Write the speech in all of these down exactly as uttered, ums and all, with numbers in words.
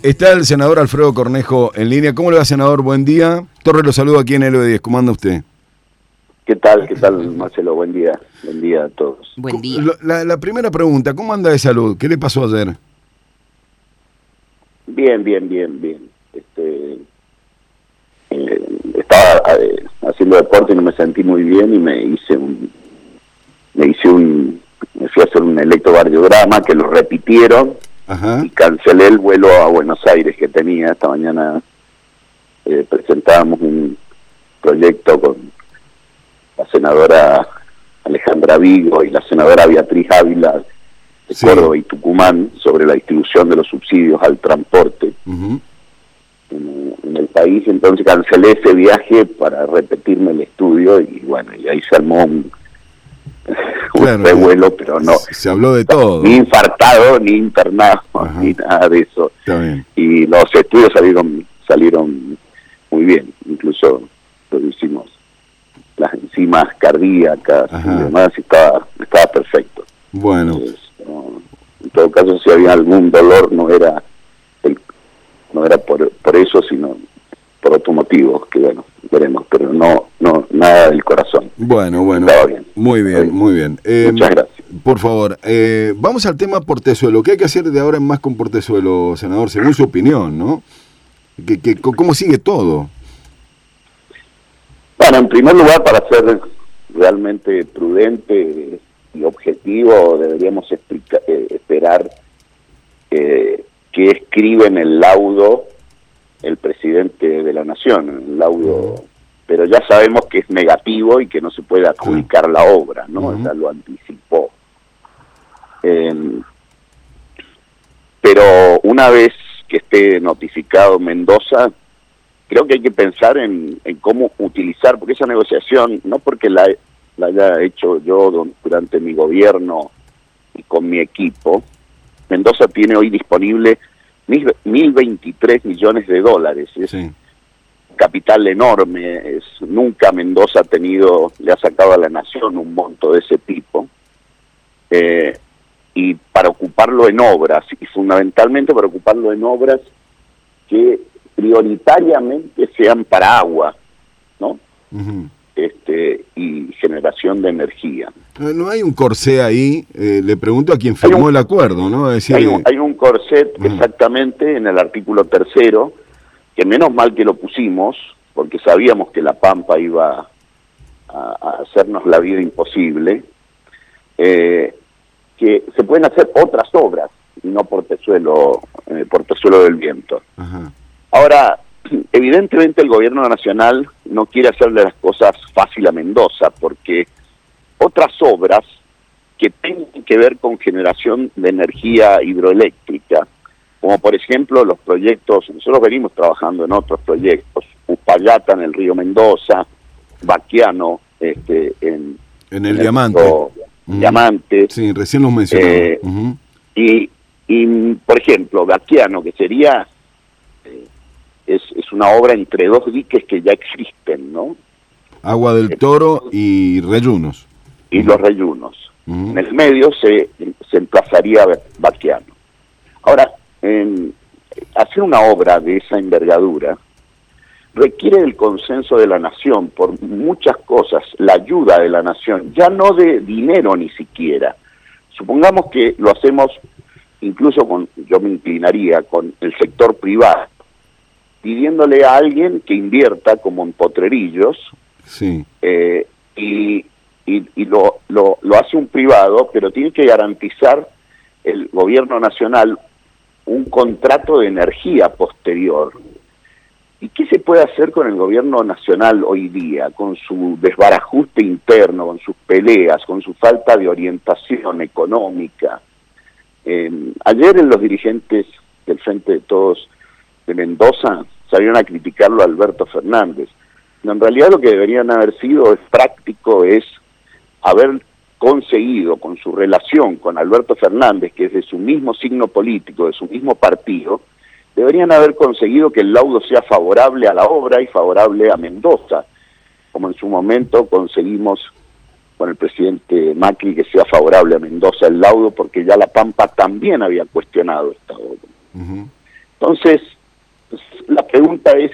Está el senador Alfredo Cornejo en línea. ¿Cómo le va, senador? Buen día. Torres lo saludo aquí en L B diez. ¿Cómo anda usted? ¿Qué tal? ¿Qué tal, Marcelo? Buen día. Buen día a todos. Buen día. La, la primera pregunta, ¿cómo anda de salud? ¿Qué le pasó ayer? Bien, bien, bien, bien. Este, eh, estaba eh, haciendo deporte y no me sentí muy bien y me hice un, me hice un, me fui a hacer un electrocardiograma que lo repitieron. Ajá. Y cancelé el vuelo a Buenos Aires que tenía. Esta mañana eh, presentábamos un proyecto con la senadora Alejandra Vigo y la senadora Beatriz Ávila de sí. Córdoba y Tucumán sobre la distribución de los subsidios al transporte uh-huh. en, en el país. Entonces cancelé ese viaje para repetirme el estudio y bueno, y ahí se armó un, claro, un revuelo, pero no. Se habló de todo. Ni infartado, ni internado, uh-huh. ni nada de eso. Está bien. Y los estudios salieron, salieron muy bien, incluso lo hicimos. Las enzimas cardíacas Ajá. y demás, estaba, estaba perfecto. Bueno. Entonces, no, en todo caso, si había algún dolor, no era el, no era por, por eso, sino por otro motivo, que bueno, veremos, pero no no nada del corazón. Bueno, bueno. Estaba bien. Muy bien, bien. muy bien. Eh, Muchas gracias. Por favor, eh, vamos al tema Portezuelo. ¿Qué hay que hacer de ahora en más con Portezuelo, senador, según su opinión, no? ¿Qué, qué, ¿Cómo sigue todo? Bueno, en primer lugar, para ser realmente prudente y objetivo, deberíamos explica, eh, esperar eh, qué escribe en el laudo el presidente de la Nación, en el laudo, uh-huh. pero ya sabemos que es negativo y que no se puede adjudicar uh-huh. la obra, ¿no? Uh-huh. Ya lo anticipó. Eh, pero una vez que esté notificado Mendoza, creo que hay que pensar en, en cómo utilizar, porque esa negociación, no porque la, la haya hecho yo durante mi gobierno y con mi equipo, Mendoza tiene hoy disponible mil veintitrés millones de dólares, es sí. capital enorme, es, nunca Mendoza ha tenido, le ha sacado a la nación un monto de ese tipo, eh, y para ocuparlo en obras, y fundamentalmente para ocuparlo en obras que prioritariamente sean para agua, ¿no? Uh-huh. Este y generación de energía. No hay un corsé ahí, eh, le pregunto a quien firmó un, el acuerdo, ¿no? Es decir, hay, un, hay un corset uh-huh. exactamente en el artículo tercero, que menos mal que lo pusimos, porque sabíamos que la Pampa iba a, a hacernos la vida imposible, eh, que se pueden hacer otras obras, y no Portezuelo, eh, Portezuelo del Viento. Uh-huh. Ahora, evidentemente el gobierno nacional no quiere hacerle las cosas fácil a Mendoza, porque otras obras que tengan que ver con generación de energía hidroeléctrica, como por ejemplo los proyectos, nosotros venimos trabajando en otros proyectos, Uspallata en el río Mendoza, Baquiano este, en, en el en Diamante. El uh-huh. Diamante. Sí, recién lo mencionaba. Eh, uh-huh. y, y, por ejemplo, Baquiano, que sería... Eh, Es, es una obra entre dos diques que ya existen, ¿no? Agua del Toro y Reyunos. Y uh-huh. los Reyunos. Uh-huh. En el medio se, se emplazaría Baquiano. Ahora, eh, hacer una obra de esa envergadura requiere el consenso de la nación por muchas cosas, la ayuda de la nación, ya no de dinero ni siquiera. Supongamos que lo hacemos incluso con, yo me inclinaría, con el sector privado, pidiéndole a alguien que invierta como en Potrerillos, sí. eh, y, y, y lo, lo, lo hace un privado, pero tiene que garantizar el gobierno nacional un contrato de energía posterior. ¿Y qué se puede hacer con el gobierno nacional hoy día, con su desbarajuste interno, con sus peleas, con su falta de orientación económica? Eh, ayer en los dirigentes del Frente de Todos de Mendoza salieron a criticarlo a Alberto Fernández. En realidad lo que deberían haber sido es práctico, es haber conseguido con su relación con Alberto Fernández, que es de su mismo signo político, de su mismo partido, deberían haber conseguido que el laudo sea favorable a la obra y favorable a Mendoza, como en su momento conseguimos con el presidente Macri que sea favorable a Mendoza el laudo, porque ya La Pampa también había cuestionado esta obra. Uh-huh. Entonces, la pregunta es,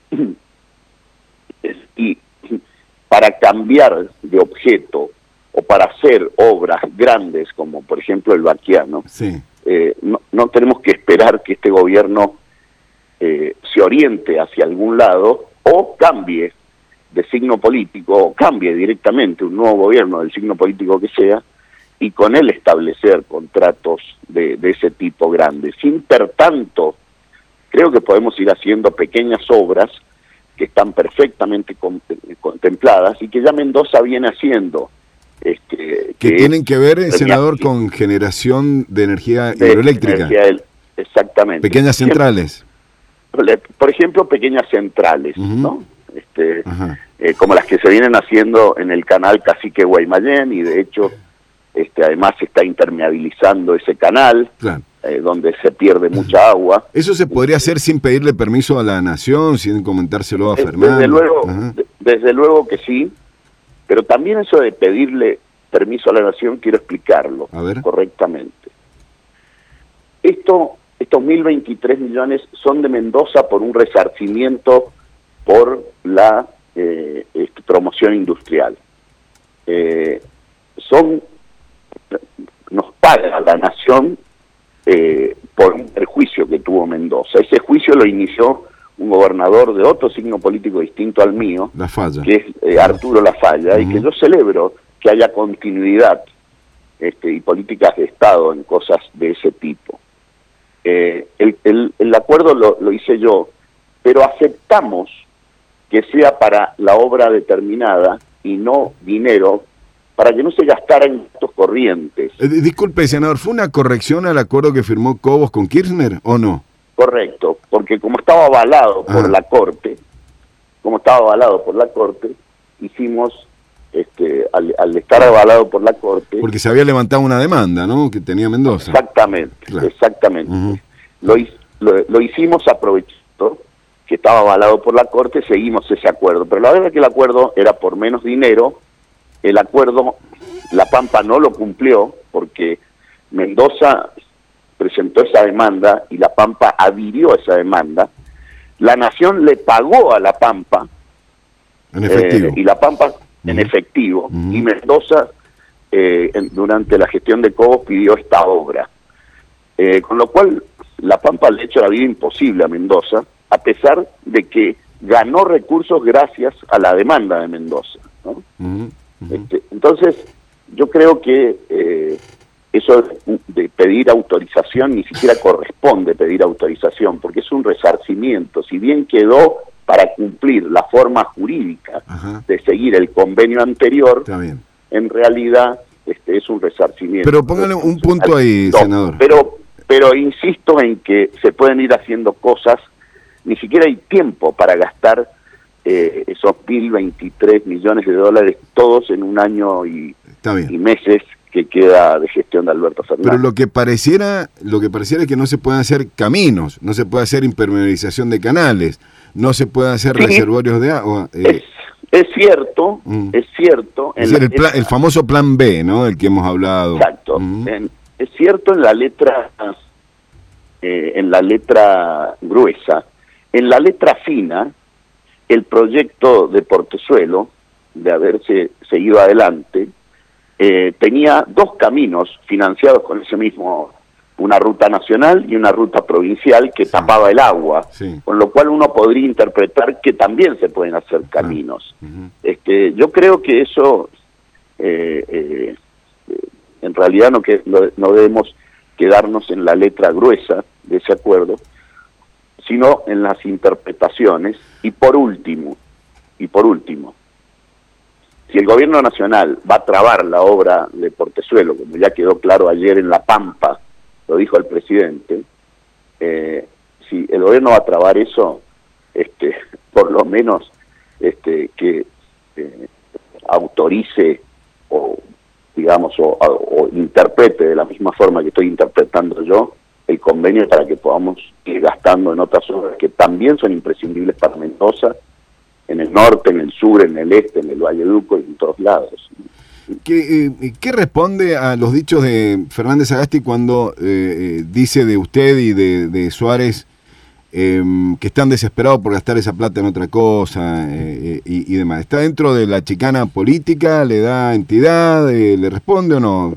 es y para cambiar de objeto o para hacer obras grandes, como por ejemplo el Baquiano, sí. eh, no, no tenemos que esperar que este gobierno eh, se oriente hacia algún lado o cambie de signo político, o cambie directamente un nuevo gobierno del signo político que sea, y con él establecer contratos de, de ese tipo grandes. Intertanto, creo que podemos ir haciendo pequeñas obras que están perfectamente con, contempladas y que ya Mendoza viene haciendo. Este, que, que tienen es, que ver, senador, con generación de energía de hidroeléctrica. Energía, exactamente. Pequeñas centrales. Por ejemplo, pequeñas centrales, uh-huh. ¿no? Este, uh-huh. eh, como las que se vienen haciendo en el canal Cacique Guaymallén, y de hecho este, además se está impermeabilizando ese canal, claro. eh, donde se pierde mucha agua. ¿Eso se podría hacer sin pedirle permiso a la Nación, sin comentárselo a Fernando? Desde luego, uh-huh. de, desde luego que sí, pero también eso de pedirle permiso a la Nación, quiero explicarlo a ver. correctamente. Esto, estos mil veintitrés millones son de Mendoza por un resarcimiento por la eh, este, promoción industrial. Eh, son, nos paga la Nación eh, por un perjuicio que tuvo Mendoza. Ese juicio lo inició un gobernador de otro signo político distinto al mío, La Falla. que es eh, Arturo La Falla, uh-huh. y que yo celebro que haya continuidad este, y políticas de Estado en cosas de ese tipo. Eh, el, el, el acuerdo lo, lo hice yo, pero aceptamos que sea para la obra determinada y no dinero para que no se gastara en gastos corrientes. Eh, disculpe, senador, ¿fue una corrección al acuerdo que firmó Cobos con Kirchner o no? Correcto, porque como estaba avalado por ah. la Corte, como estaba avalado por la Corte, hicimos, este, al, al estar avalado por la Corte... Porque se había levantado una demanda, ¿no?, que tenía Mendoza. Exactamente, claro. exactamente. Uh-huh. Lo, lo, lo hicimos aprovechando que estaba avalado por la Corte, seguimos ese acuerdo. Pero la verdad es que el acuerdo era por menos dinero, el acuerdo, La Pampa no lo cumplió, porque Mendoza presentó esa demanda y La Pampa adhirió a esa demanda. La Nación le pagó a La Pampa, en efectivo, eh, y La Pampa uh-huh. en efectivo, uh-huh. y Mendoza eh, en, durante la gestión de Cobos pidió esta obra. Eh, con lo cual, La Pampa le ha hecho la vida imposible a Mendoza, a pesar de que ganó recursos gracias a la demanda de Mendoza, ¿no? Uh-huh. Uh-huh. Este, entonces, yo creo que eh, eso de, de pedir autorización ni siquiera corresponde pedir autorización, porque es un resarcimiento. Si bien quedó para cumplir la forma jurídica uh-huh. de seguir el convenio anterior, está bien. En realidad este, es un resarcimiento. Pero póngale un punto ahí, no, senador. Pero, pero insisto en que se pueden ir haciendo cosas, ni siquiera hay tiempo para gastar eh, esos mil veintitrés millones de dólares todos en un año y, y meses que queda de gestión de Alberto Fernández. Pero lo que pareciera, lo que pareciera es que no se pueden hacer caminos, no se puede hacer impermeabilización de canales, no se puede hacer sí, reservorios de agua. Eh. Es, es cierto, mm. es cierto. Es decir, el, plan, el famoso plan B, ¿no? Del que hemos hablado. Exacto. Mm. En, es cierto en la letra, eh, en la letra gruesa. En la letra fina, el proyecto de Portezuelo, de haberse seguido adelante, eh, tenía dos caminos financiados con ese mismo, una ruta nacional y una ruta provincial que sí. tapaba el agua, sí. con lo cual uno podría interpretar que también se pueden hacer caminos. Sí. Uh-huh. Este, yo creo que eso, eh, eh, en realidad no, que, no, no debemos quedarnos en la letra gruesa de ese acuerdo, sino en las interpretaciones. Y por último, y por último, si el gobierno nacional va a trabar la obra de Portezuelo, como ya quedó claro ayer en La Pampa, lo dijo el presidente, eh, si el gobierno va a trabar eso, este, por lo menos este, que eh, autorice o, digamos, o, o interprete de la misma forma que estoy interpretando yo, el convenio para que podamos ir gastando en otras obras que también son imprescindibles para Mendoza, en el norte, en el sur, en el este, en el Valleduco y en todos lados. ¿Qué, eh, ¿qué responde a los dichos de Fernández Sagasti cuando eh, dice de usted y de, de Suárez eh, que están desesperados por gastar esa plata en otra cosa eh, y, y demás. ¿Está dentro de la chicana política? ¿Le da entidad? Eh, ¿Le responde o no?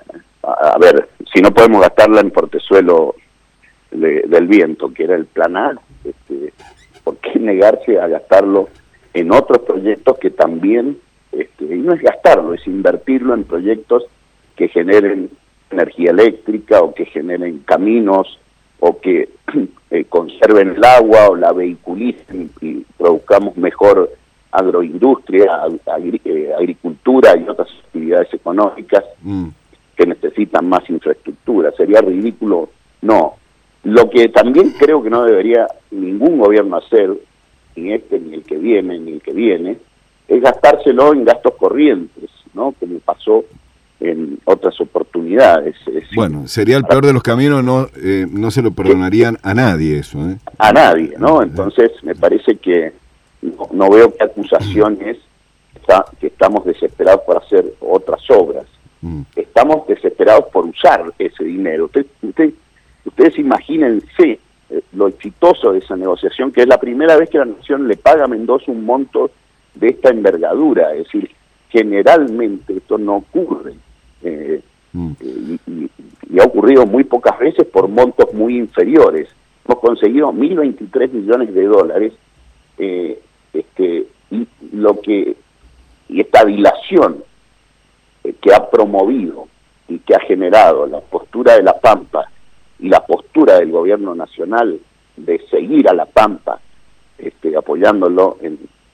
A ver, si no podemos gastarla en Portezuelo de, del Viento, que era el plan A, este, ¿por qué negarse a gastarlo en otros proyectos que también, este, y no es gastarlo, es invertirlo en proyectos que generen energía eléctrica o que generen caminos o que eh, conserven el agua o la vehiculicen y produzcamos mejor agroindustria, agri eh, agricultura y otras actividades económicas mm. que necesitan más infraestructura? Sería ridículo no. Lo que también creo que no debería ningún gobierno hacer, ni este, ni el que viene, ni el que viene, es gastárselo en gastos corrientes, ¿no? Como pasó en otras oportunidades. Es decir, bueno, sería el peor de los caminos, no eh, no se lo perdonarían a nadie eso. ¿eh? A nadie, ¿no? Entonces me parece que no, no veo que acusaciones está, que estamos desesperados por hacer otras obras. Mm. Estamos desesperados por usar ese dinero. Usted, usted, ustedes imagínense eh, lo exitoso de esa negociación, que es la primera vez que la Nación le paga a Mendoza un monto de esta envergadura. Es decir, generalmente esto no ocurre. Eh, mm. y, y, y ha ocurrido muy pocas veces por montos muy inferiores. Hemos conseguido mil veintitrés millones de dólares eh, este, y lo que y esta dilación eh, que ha promovido y que ha generado la postura de La Pampa y la postura del gobierno nacional de seguir a La Pampa este, apoyándolo en,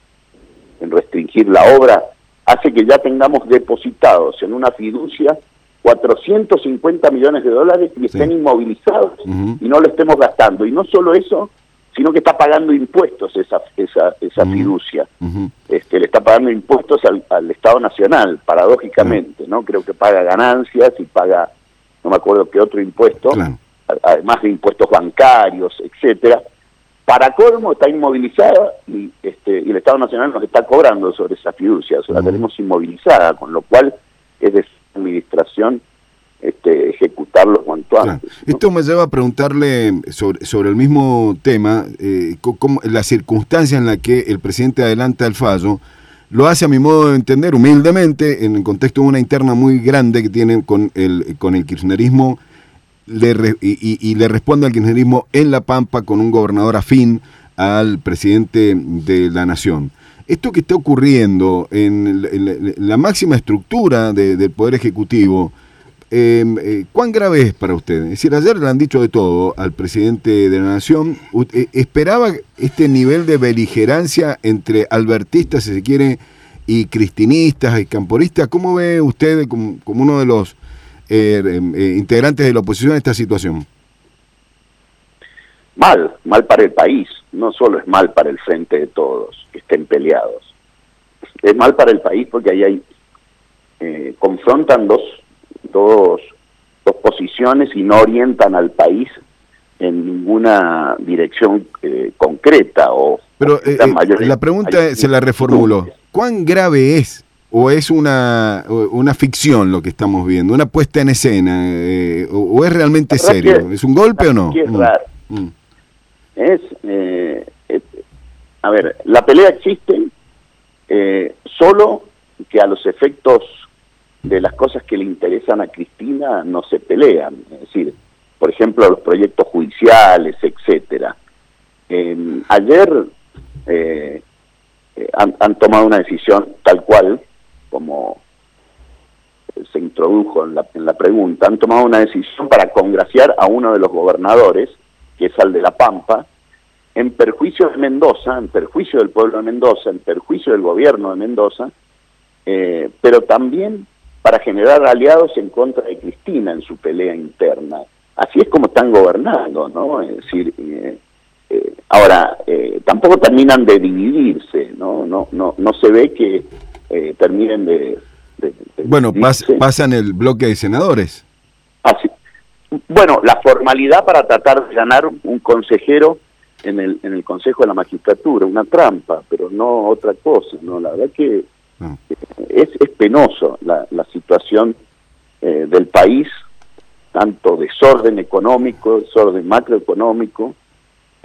en restringir la obra, hace que ya tengamos depositados en una fiducia cuatrocientos cincuenta millones de dólares y estén sí. inmovilizados uh-huh. y no lo estemos gastando. Y no solo eso, sino que está pagando impuestos esa esa esa uh-huh. fiducia. Uh-huh. Este, le está pagando impuestos al, al Estado Nacional, paradójicamente, uh-huh. ¿no? Creo que paga ganancias y paga, no me acuerdo qué otro impuesto, claro. además de impuestos bancarios, etcétera. Para colmo está inmovilizada y este y el Estado Nacional nos está cobrando sobre esa fiducia, o sea, uh-huh. la tenemos inmovilizada, con lo cual es de su administración este, ejecutarlo cuanto antes. Claro. ¿no? Esto me lleva a preguntarle sobre, sobre el mismo tema, eh, cómo, la circunstancia en la que el presidente adelanta el fallo, lo hace a mi modo de entender humildemente, en el contexto de una interna muy grande que tiene con el, con el kirchnerismo, Le re, y, y, y le responde al kirchnerismo en La Pampa con un gobernador afín al presidente de la Nación. Esto que está ocurriendo en, en, en la máxima estructura de, del Poder Ejecutivo, eh, eh, ¿cuán grave es para usted? Es decir, ayer le han dicho de todo al presidente de la Nación. Eh, ¿Esperaba este nivel de beligerancia entre albertistas, si se quiere, y cristinistas y camporistas? ¿Cómo ve usted como, como uno de los Eh, eh, integrantes de la oposición a esta situación? Mal, mal para el país, no solo es mal para el Frente de Todos, que estén peleados, es mal para el país porque ahí hay, eh, confrontan dos, dos, dos posiciones y no orientan al país en ninguna dirección eh, concreta. O Pero eh, mayores, la pregunta hay, se la reformulo, ¿cuán grave es? ¿O es una una ficción lo que estamos viendo, una puesta en escena? Eh, o, ¿O es realmente serio? ¿Es un golpe o no? Es raro. Mm. Es, eh, es, a ver, la pelea existe eh, solo que a los efectos de las cosas que le interesan a Cristina no se pelean. Es decir, por ejemplo, los proyectos judiciales, etcétera. Eh, ayer eh, eh, han, han tomado una decisión tal cual, como se introdujo en la, en la pregunta, han tomado una decisión para congraciar a uno de los gobernadores, que es al de La Pampa, en perjuicio de Mendoza, en perjuicio del pueblo de Mendoza, en perjuicio del gobierno de Mendoza, eh, pero también para generar aliados en contra de Cristina en su pelea interna. Así es como están gobernando, ¿no? Es decir, eh, eh, ahora, eh, tampoco terminan de dividirse, ¿no? No, no, no se ve que Eh, terminen de, de, de bueno, pas, pasan el bloque de senadores. Así. Bueno, la formalidad para tratar de ganar un consejero en el en el Consejo de la Magistratura, una trampa, pero no otra cosa, no, la verdad que no. es, es penoso la, la situación eh, del país, tanto desorden económico, desorden macroeconómico,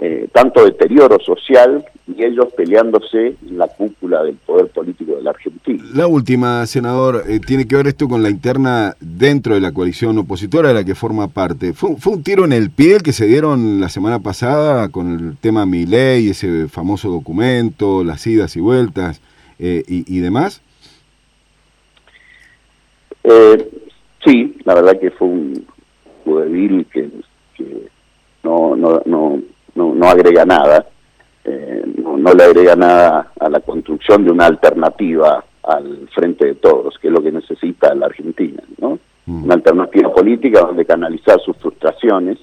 eh, tanto deterioro social y ellos peleándose en la cúpula del poder político de la Argentina. La última, senador, eh, tiene que ver esto con la interna dentro de la coalición opositora de la que forma parte. ¿Fue, fue un tiro en el pie el que se dieron la semana pasada con el tema Milei, ese famoso documento, las idas y vueltas eh, y, y demás? Eh, sí, la verdad que fue un vodevil que, que no, no, no, no, no agrega nada. Eh, no, no le agrega nada a la construcción de una alternativa al frente de todos, que es lo que necesita la Argentina, ¿no? Mm. Una alternativa política donde canalizar sus frustraciones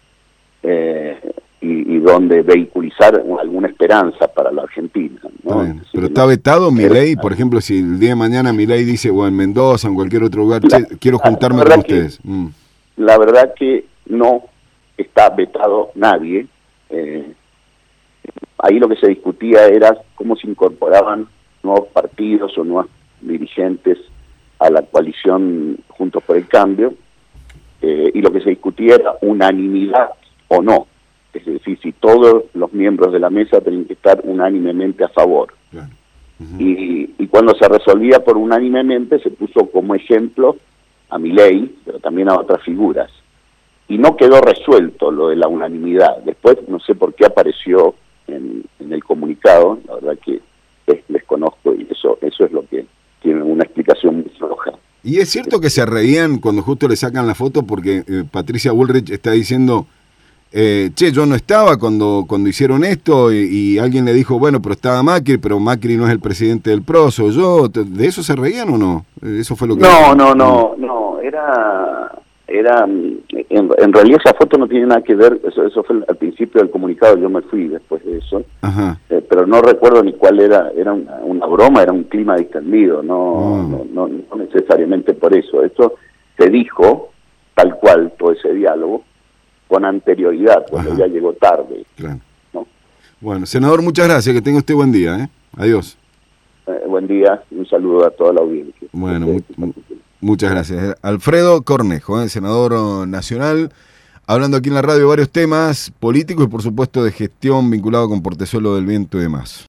eh, y, y donde vehiculizar alguna esperanza para la Argentina, ¿no? Está Pero está vetado Milei, por ejemplo, si el día de mañana Milei dice, o en Mendoza, en cualquier otro lugar, la, che, quiero juntarme con ustedes. Que, mm. La verdad que no está vetado nadie. Eh, Ahí lo que se discutía era cómo se incorporaban nuevos partidos o nuevos dirigentes a la coalición Juntos por el Cambio, eh, y lo que se discutía era unanimidad o no, es decir, si todos los miembros de la mesa tenían que estar unánimemente a favor. Claro. Uh-huh. y, y cuando se resolvía por unánimemente se puso como ejemplo a Milei, pero también a otras figuras, y no quedó resuelto lo de la unanimidad. Después no sé por qué apareció En, en el comunicado, la verdad que les, les conozco y eso eso es lo que tiene una explicación muy floja. Y es cierto que se reían cuando justo le sacan la foto porque eh, Patricia Bullrich está diciendo, eh, che, yo no estaba cuando cuando hicieron esto y, y alguien le dijo, bueno, pero estaba Macri, pero Macri no es el presidente del P R O, soy yo. ¿De eso se reían o no? Eso fue lo que... No, no, no, no, era... era en, en realidad esa foto no tiene nada que ver, eso, eso fue al principio del comunicado, yo me fui después de eso, eh, pero no recuerdo ni cuál era, era una, una broma, era un clima distendido, no, oh. no, no, no necesariamente por eso, esto se dijo tal cual todo ese diálogo con anterioridad, cuando Ajá. ya llegó tarde. Claro. ¿No? Bueno, senador, muchas gracias, que tenga usted buen día, ¿eh? Adiós. Eh, buen día, un saludo a toda la audiencia. Bueno, muy, muy, muchas gracias. Alfredo Cornejo, ¿eh? Senador nacional, hablando aquí en la radio de varios temas políticos y por supuesto de gestión vinculado con Portezuelo del Viento y demás.